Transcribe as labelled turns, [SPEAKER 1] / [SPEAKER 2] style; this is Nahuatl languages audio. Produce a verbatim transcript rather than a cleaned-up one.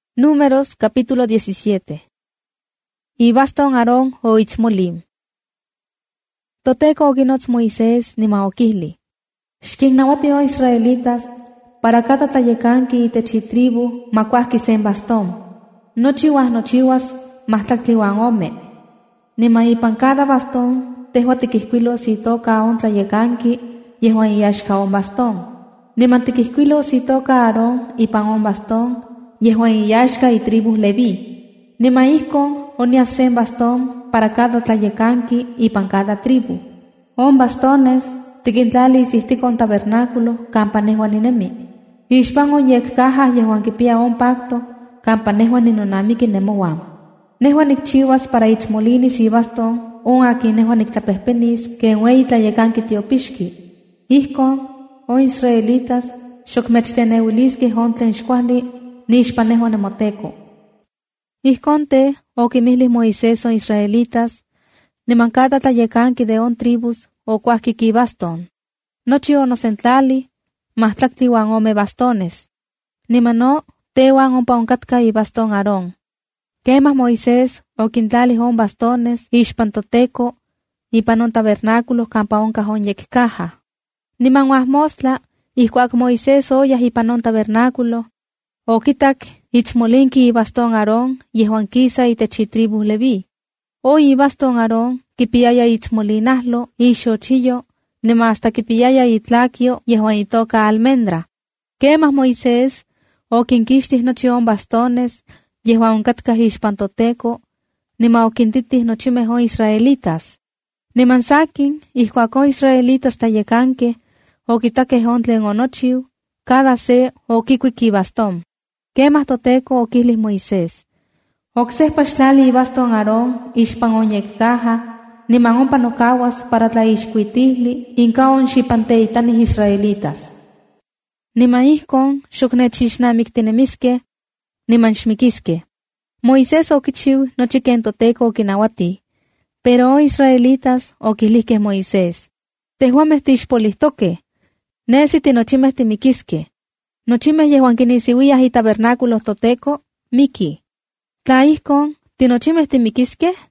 [SPEAKER 1] Números capítulo diecisiete. Y baston Aarón o Itzmolim. Toteco oquinots Moisés ni maoquihli. Xquignawati o israelitas, para cada tayecanqui y techitribu macuasqui sen bastón. Nochiwas nochiwas mahtactliwan ome. Ni maipan cada bastón, tehuatiquisquilo si toca on tayecanqui, yehuan yashka on bastón. Ni mantiquisquilo si toca Aarón y pan on bastón, yehuan yashka y tribu Leví. Ni maísco o ni hacen bastón para cada tlayecanqui y pan cada tribu. On bastones, tiquintlali sisti con tabernáculo, campanehuan ninemi. Ishpan on yek cajas yehuan kipia on pacto, campanehuan ninonami kinemowam. Nehuan ikchiwas para itzmolinis y bastón, on aquí nehuan iktapespenis, que en wey tlayecanqui tiopishki. Ishkon, o israelitas, xokmechteneuliski on tlen xkuali, nixpanehuan nemoteco. Ihconte, o quimihlis Moisés o israelitas, nimancada tlayecanqui de on tribus, o cuasquiqui bastón. Nochi o nosentlali, mahtlactiwan ome bastones. Nimano, tewan ompa oncatka y bastón Aarón. Quemas Moisés, o quintlali on bastones, ixpantoteco, y panon tabernáculos campa on cajón yekcaja. Niman mostla, ihcuac Moisés oyas y panon tabernáculo, o quitak itzmolinki y bastón Aarón, yehuan quisa y techitribu Leví. O y bastón Aarón, kipiaya itzmolinahlo, y xochillo, nima hasta kipiaya itlaquio, yehuan itoca almendra. Quemas Moisés, o quinquixtis nochi on bastones, yehuan oncatka ixpantoteco, nima o quintitis nochimeh on israelitas. Niman saquin, ihcuac israelitas tayecanque, o quitaque on tlen onochiu, cada se o quicuiqui bastón. Quemas toteco o quihlis Moisés. Ocsehpa xtlali y bastón Aarón, ixpan on yekcaja, niman ompa nocawas para tlaixcuitihli, inca on xipanteitanis israelitas. Niman ihcon, xocnechixnamictinemiske, niman xmiquiske. Moisés oquichiu nochi ken toteco oquinawati, pero o israelitas oquihlisque Moisés. Tehuameh tixpolihtoque, nesi tinochimeh timiquiske. Nochimeh yehuan quinisiuiyah y tabernáculos toteco, miki. Tla ihcon, tinochimeh timiquiske,